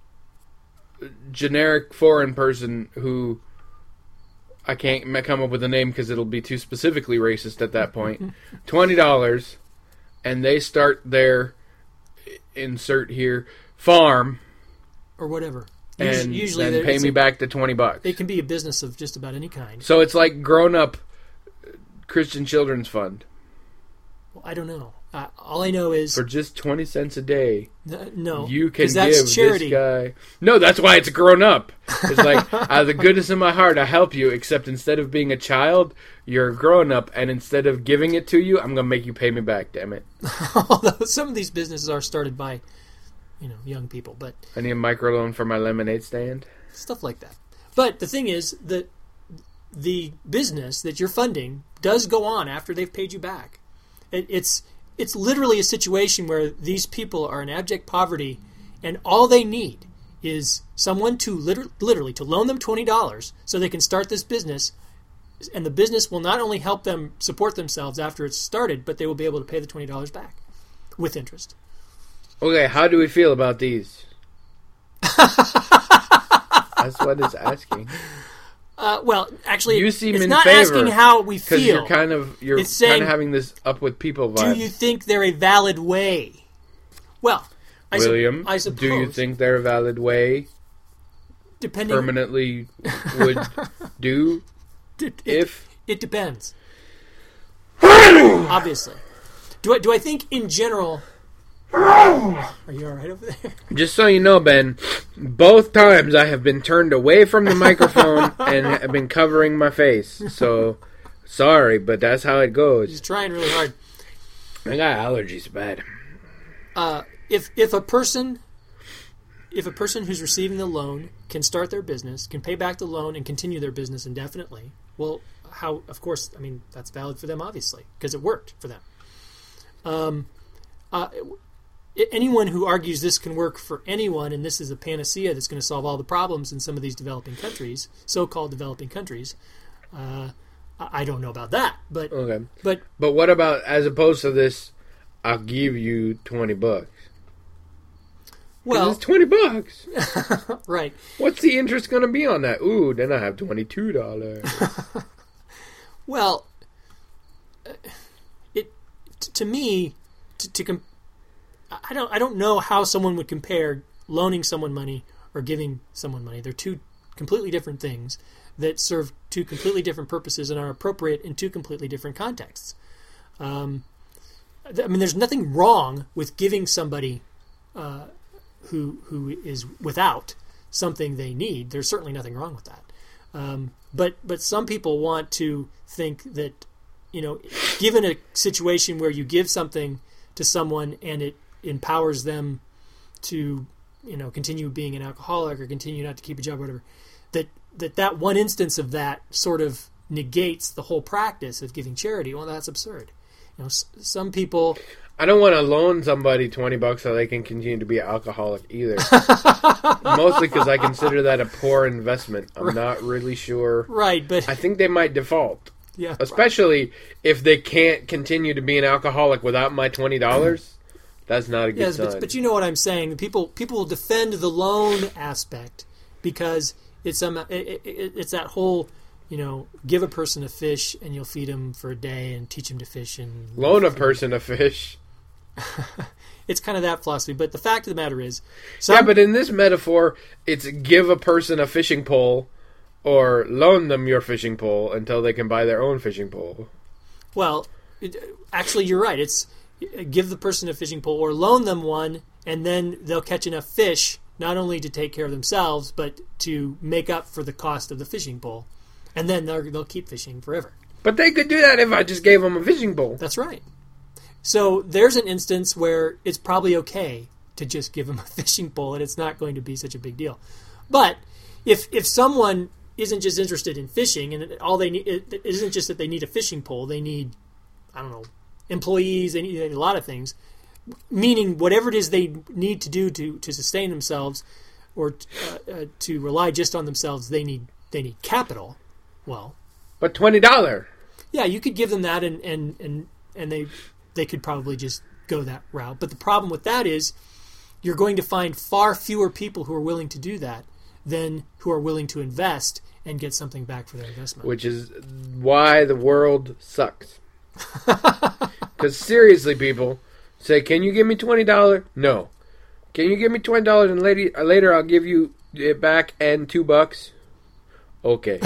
generic foreign person who I can't come up with a name because it'll be too specifically racist at that point, $20, and they start their insert here, farm, or whatever. and Usually then pay me back the $20. It can be a business of just about any kind. So it's like grown-up Christian Children's Fund. Well, I don't know. All I know is For just 20 cents a day, no, you can 'cause that's give charity. this guy... No, that's why it's grown up. It's like, out of the goodness of my heart, I help you, except instead of being a child, you're a grown-up, and instead of giving it to you, I'm going to make you pay me back, damn it. Although some of these businesses are started by, young people, but I need a microloan for my lemonade stand. stuff like that. But the thing is that the business that you're funding does go on after they've paid you back. It's literally a situation where these people are in abject poverty, and all they need is someone to literally to loan them $20 so they can start this business, and the business will not only help them support themselves after it's started, but they will be able to pay the $20 back with interest. Okay, how do we feel about these? That's what it's asking. Well, actually, You seem it's in not favor, asking how we Because feel. you're kind of It's saying, having this up with people do vibe. you think they're a valid way? Well, William, I suppose. do you think they're a valid way? depending, Permanently would do if... it depends. Obviously, do I think in general? Are you all right over there? Just so you know, Ben, both times I have been turned away from the microphone and have been covering my face. So, sorry, but that's how it He's goes. trying really hard. I got allergies bad. If a person who's receiving the loan can start their business, can pay back the loan, and continue their business indefinitely, well, how? Of course, I mean that's valid for them, obviously, because it worked for them. Anyone who argues this can work for anyone, and this is a panacea that's going to solve all the problems in some of these developing countries, so-called developing countries, I don't know about that. But Okay. but But what about, as opposed to this, I'll give you $20? 'Cause well, it's $20. right. What's the interest going to be on that? Ooh, then I have $22. Well, to me, I don't know how someone would compare loaning someone money or giving someone money. They're two completely different things that serve two completely different purposes and are appropriate in two completely different contexts. I mean, there's nothing wrong with giving somebody who is without something they need. There's certainly nothing wrong with that. But some people want to think that, given a situation where you give something to someone and it empowers them to, continue being an alcoholic or continue not to keep a job or whatever, that one instance of that sort of negates the whole practice of giving charity. Well, that's absurd. Some people... I don't want to loan somebody $20 so they can continue to be an alcoholic either. Mostly because I consider that a poor investment. I'm not really sure. Right, but... I think they might default. Yeah, Especially if they can't continue to be an alcoholic without my $20. That's not a good yes, sign. but you know what I'm saying. People will defend the loan aspect because it's that whole, give a person a fish and you'll feed him for a day and teach him to fish and Loan a person a fish. It's kind of that philosophy. But the fact of the matter is, Yeah, but in this metaphor, it's give a person a fishing pole or loan them your fishing pole until they can buy their own fishing pole. well, actually, you're right. It's give the person a fishing pole or loan them one, and then they'll catch enough fish not only to take care of themselves, but to make up for the cost of the fishing pole. And then they'll keep fishing forever. But they could do that if I just gave them a fishing pole. That's right. So there's an instance where it's probably okay to just give them a fishing pole, and it's not going to be such a big deal. But if someone isn't just interested in fishing, and all they need, it isn't just that they need a fishing pole, they need, I don't know, employees, they need a lot of things, meaning whatever it is they need to do to sustain themselves or to rely just on themselves, they need capital. Well, But $20. yeah, you could give them that, and they could probably just go that route. But the problem with that is you're going to find far fewer people who are willing to do that than who are willing to invest and get something back for their investment. Which is why the world sucks. Because seriously, people say, can you give me $20? No. Can you give me $20 and later I'll give you it back and $2? Okay.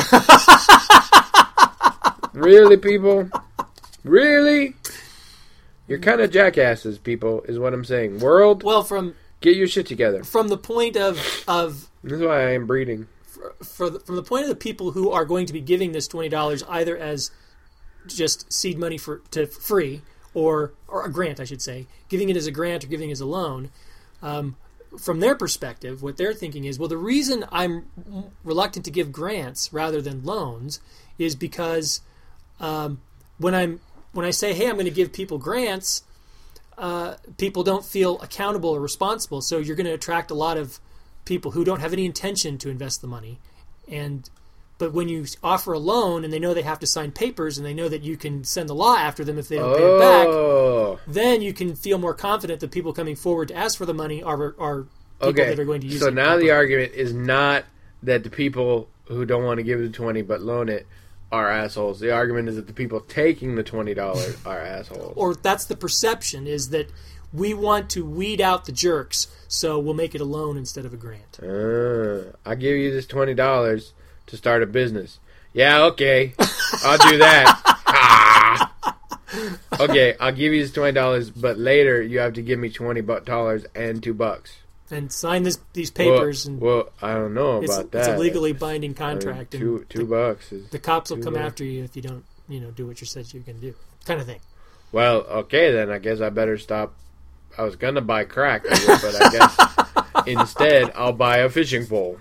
Really, people? Really? You're kind of jackasses, people, is what I'm saying. World, Well, get your shit together. from the point of This is why I am breeding. from the point of the people who are going to be giving this $20 either as just seed money for free or a grant, I should say, giving it as a grant or giving it as a loan. From their perspective, what they're thinking is, well, the reason I'm reluctant to give grants rather than loans is because when I say, hey, I'm going to give people grants, people don't feel accountable or responsible. So you're going to attract a lot of people who don't have any intention to invest the money. But when you offer a loan and they know they have to sign papers and they know that you can send the law after them if they don't pay it back, then you can feel more confident that people coming forward to ask for the money are people that are going to use it. So now the argument is not that the people who don't want to give the 20 but loan it are assholes. The argument is that the people taking the $20 are assholes. Or that's the perception, is that we want to weed out the jerks, so we'll make it a loan instead of a grant. I'll give you this $20 to start a business. Yeah, okay. I'll do that. Okay, I'll give you this $20, but later you have to give me $20 and $2. And sign these papers. Well, I don't know about that. It's a legally binding contract. I mean, $2 is... The cops will come $2. after you if you don't, do what you said you're going to do, kind of thing. Well, okay, then I guess I better stop. I was going to buy crack, but I guess instead I'll buy a fishing pole.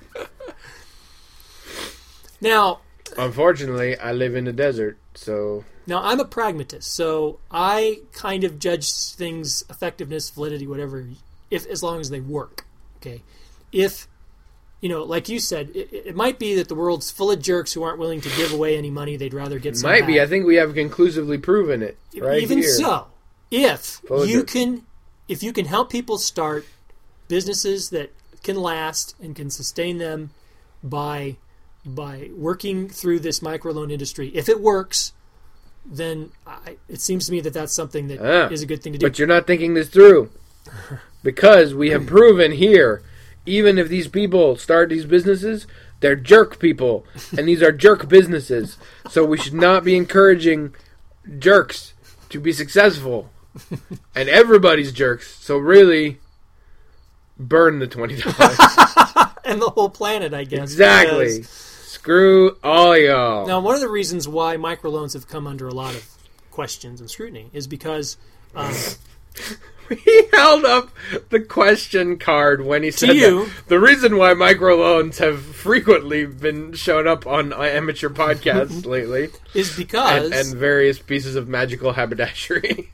Now, unfortunately, I live in the desert, so... Now, I'm a pragmatist, so I kind of judge things' effectiveness, validity, whatever, as long as they work. Okay, if like you said, it might be that the world's full of jerks who aren't willing to give away any money; they'd rather get some. Might be. back. I think we have conclusively proven it. Right Even here. so, if you can help people start businesses that can last and can sustain them by working through this microloan industry, if it works, then it seems to me that that's something that is a good thing to do. But you're not thinking this through. Because we have proven here, even if these people start these businesses, they're jerk people. And these are jerk businesses. So we should not be encouraging jerks to be successful. And everybody's jerks. So really, burn the $20. And the whole planet, I guess. Exactly. Screw all y'all. Now, one of the reasons why microloans have come under a lot of questions and scrutiny is because... He held up the question card when he said that. The reason why microloans have frequently been shown up on amateur podcasts lately is because... And various pieces of magical haberdashery.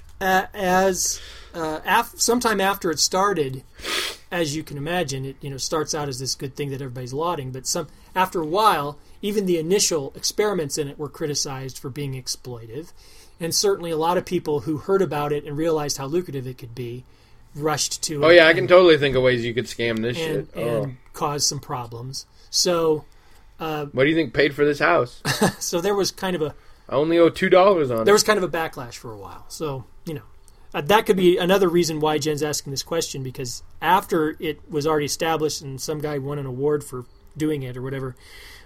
Sometime after it started, as you can imagine, it starts out as this good thing that everybody's lauding, but after a while, even the initial experiments in it were criticized for being exploitive. And certainly a lot of people who heard about it and realized how lucrative it could be rushed to it. Oh, yeah, I can totally think of ways you could scam this shit. And cause some problems. So... what do you think paid for this house? So there was kind of a... I only owe $2 on it. There was kind of a backlash for a while. So, that could be another reason why Jen's asking this question, because after it was already established and some guy won an award for doing it or whatever...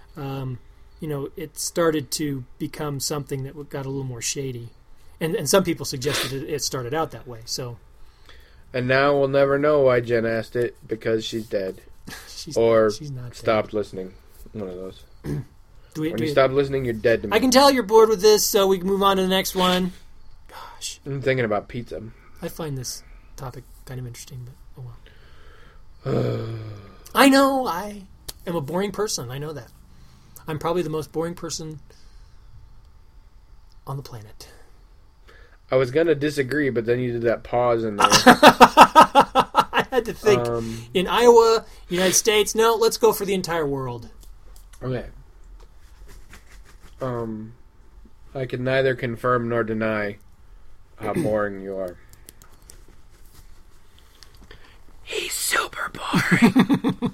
it started to become something that got a little more shady. And some people suggested it started out that way. So, and now we'll never know why Jen asked it, because she's dead. She's not stopped listening. One of those. When you stop listening, you're dead to me. I can tell you're bored with this, so we can move on to the next one. Gosh. I'm thinking about pizza. I find this topic kind of interesting, but oh well. I know, I am a boring person. I know that. I'm probably the most boring person on the planet. I was going to disagree, but then you did that pause in there. I had to think. In Iowa, United States, no, let's go for the entire world. Okay. I can neither confirm nor deny how boring you are. He's super boring.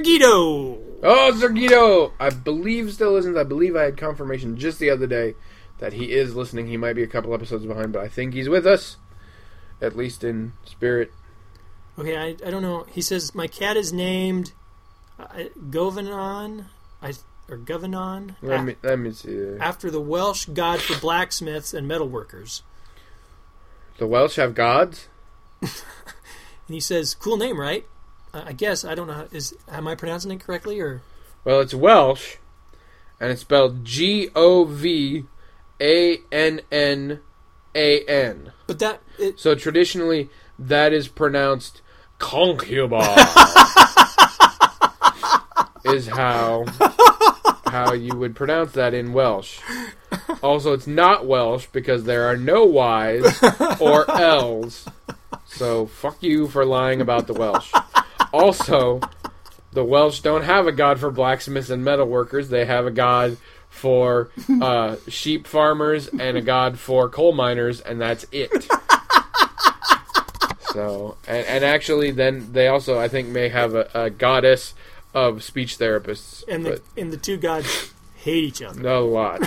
Sergito! Oh, Sergito! I believe still listens. I believe I had confirmation just the other day that he is listening. He might be a couple episodes behind, but I think he's with us, at least in spirit. Okay, I don't know. He says, my cat is named Govanon, or Govanon, Let me see. after the Welsh god for blacksmiths and metalworkers. The Welsh have gods? And he says, cool name, right? I guess, I don't know. Am I pronouncing it correctly, or? Well, it's Welsh, and it's spelled Govannan. But that... So traditionally, that is pronounced Concubar. Is how you would pronounce that in Welsh. Also, it's not Welsh because there are no Y's or L's. So, fuck you for lying about the Welsh. Also, the Welsh don't have a god for blacksmiths and metalworkers. They have a god for sheep farmers and a god for coal miners, and that's it. So, and actually, then they also, I think, may have a goddess of speech therapists. And the two gods hate each other. A lot.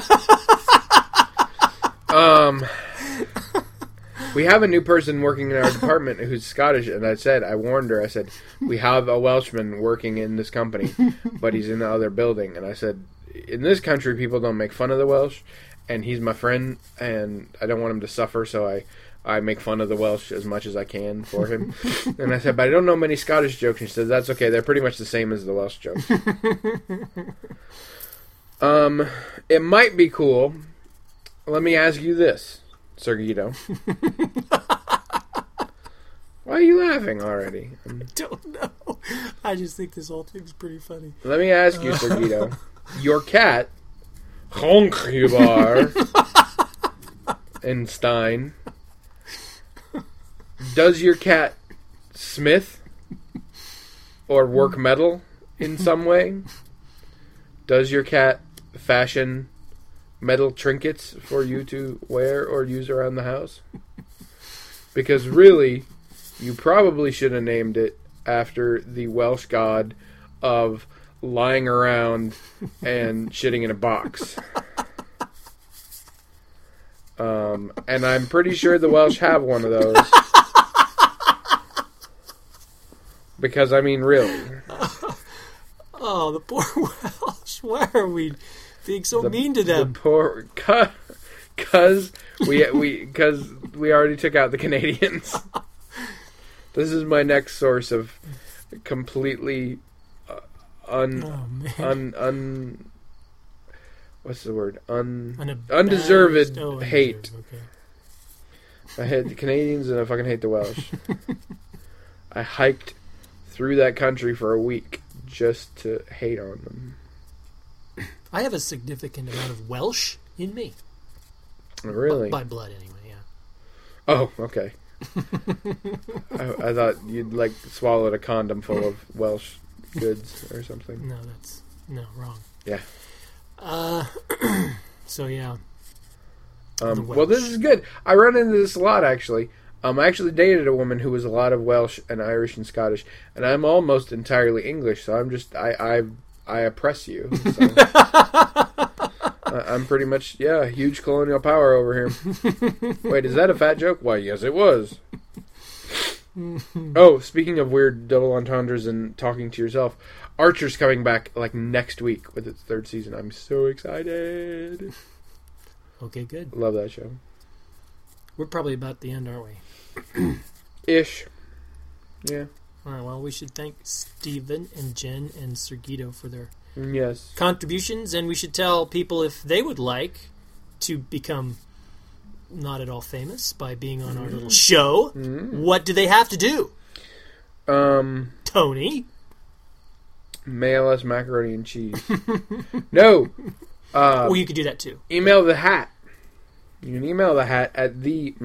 We have a new person working in our department who's Scottish, and I warned her, we have a Welshman working in this company, but he's in the other building. And I said, in this country, people don't make fun of the Welsh, and he's my friend, and I don't want him to suffer, so I make fun of the Welsh as much as I can for him. And I said, but I don't know many Scottish jokes. And she said, that's okay. They're pretty much the same as the Welsh jokes. It might be cool. Let me ask you this, Sergito. Why are you laughing already? I don't know. I just think this whole thing's pretty funny. Let me ask you, Sergito. Your cat, Concubar and Stein, does your cat smith or work metal in some way? Does your cat fashion metal trinkets for you to wear or use around the house? Because really, you probably should have named it after the Welsh god of lying around and shitting in a box. And I'm pretty sure the Welsh have one of those. Because, I mean, really. Oh, the poor Welsh. Why are we being so mean to them? The poor... Because we already took out the Canadians. This is my next source of completely what's the word? Undeserved hate. Okay. I hate the Canadians and I fucking hate the Welsh. I hiked through that country for a week just to hate on them. I have a significant amount of Welsh in me. Really? By blood, anyway, yeah. Oh, okay. I thought you'd like swallowed a condom full of Welsh goods or something. No, wrong. Yeah. So yeah. Well, this is good. I run into this a lot, actually. I actually dated a woman who was a lot of Welsh and Irish and Scottish, and I'm almost entirely English, so I'm just I oppress you. So. I'm pretty much huge colonial power over here. Wait, is that a fat joke? Why, yes, it was. Oh, speaking of weird double entendres and talking to yourself, Archer's coming back like next week with its third season. I'm so excited. Okay, good. Love that show. We're probably about the end, aren't we? Ish. Yeah. All right, well, we should thank Steven and Jen and Sergito for their yes contributions, and we should tell people if they would like to become not at all famous by being on our little show. What do they have to do? Tony? Mail us macaroni and cheese. No. Well, you could do that too. Email the hat. You can email the hat at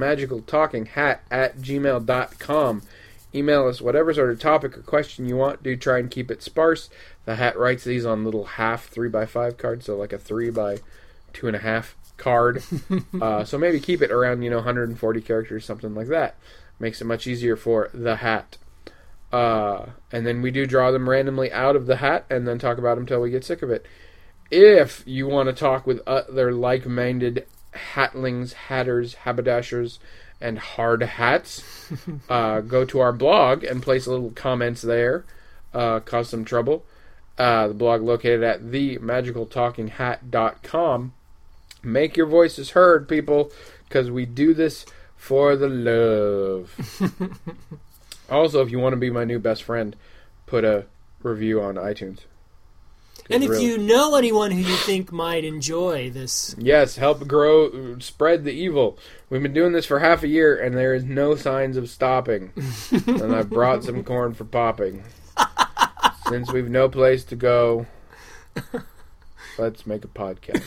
themagicaltalkinghat@gmail.com. Email us whatever sort of topic or question you want. Do try and keep it sparse. The hat writes these on little half 3x5 cards, so like a 3x2.5 card. So maybe keep it around 140 characters, something like that. Makes it much easier for the hat. And then we do draw them randomly out of the hat and then talk about them until we get sick of it. If you want to talk with other like-minded hatlings, hatters, haberdashers, and hard hats, go to our blog and place a little comments there. Cause some trouble. The blog located at themagicaltalkinghat.com. Make your voices heard, people, because we do this for the love. Also, if you want to be my new best friend, put a review on iTunes. And if you know anyone who you think might enjoy this... Yes, help spread the evil. We've been doing this for half a year, and there is no signs of stopping. And I brought some corn for popping. Since we've no place to go, let's make a podcast.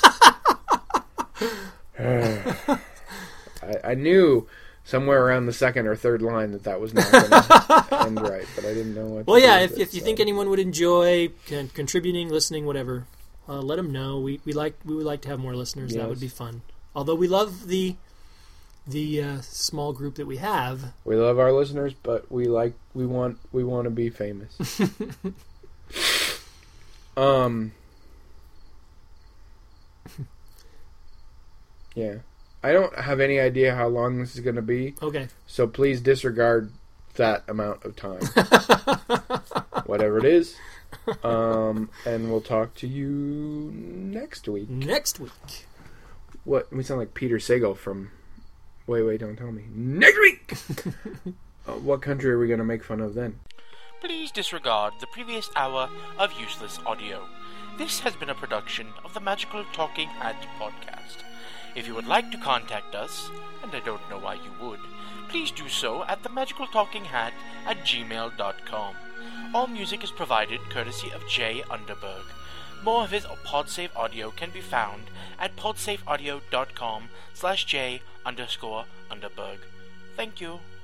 I knew somewhere around the second or third line that was not going to end right, but I didn't know what. Well, yeah, if you think anyone would enjoy contributing, listening, whatever, let them know. We would like to have more listeners. Yes. That would be fun. Although we love the small group that we have. We love our listeners, but we want to be famous. Yeah. I don't have any idea how long this is going to be. Okay. So please disregard that amount of time. Whatever it is. And we'll talk to you next week. Next week. What? We sound like Peter Sagal from... Wait, don't tell me. Next week! What country are we going to make fun of then? Please disregard the previous hour of useless audio. This has been a production of the Magical Talking Hat podcast. If you would like to contact us, and I don't know why you would, please do so at themagicaltalkinghat@gmail.com. All music is provided courtesy of Jay Underberg. More of his PodSafe audio can be found at podsafeaudio.com/J_Underberg. Thank you.